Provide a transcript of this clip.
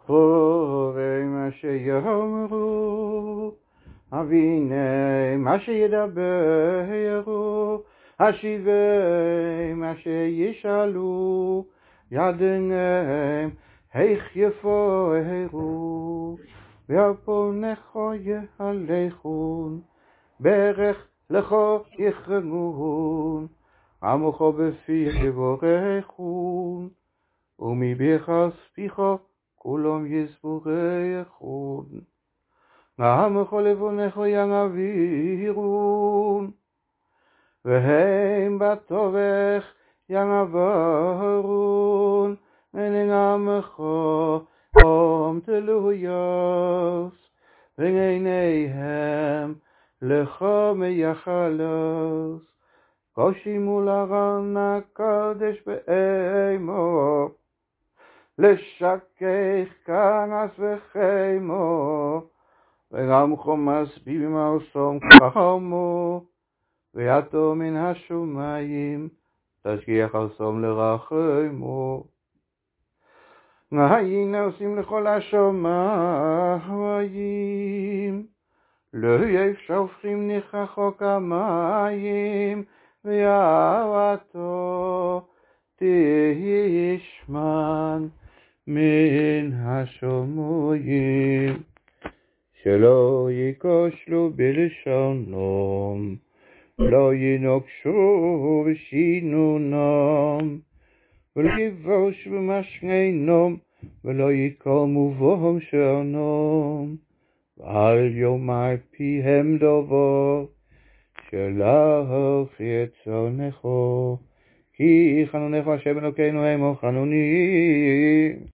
אחורי מה שיאמרו, אביני מה שידברו, השיבי מה שישאלו, ידניהם איך יפוארו, ויפונכו יהלכון, ברך לכו יחרמון, עמוכו בפיך יבורכון, ומביחס פיכו כולם יסבורכון. עמוכו לבונכו ינבירון, והם בטובך ינברון, ונן עמכו תלויוס, ועיניהם לך מייחלוס. קושימו לרן הקדש באמו, לשכך כנס וחמו, וגם חומס ביבים ארסום כחמו, ויתו מן השומיים, תשגיח ארסום לרחמו. היינו עושים לכל השומיים, לא יפשופכים ניחחו כמים, ויעבתו תשמן מן השומיים. שלא יקושלו בלשונם, לא ינוקשו בשינונם, ולא יבוש במשכנם, ולא יקומו בהם שעונם, ועל יאמר פיהם דבר, שלח יצונך, כי חנונך השם אלוקינו עמו חנונים.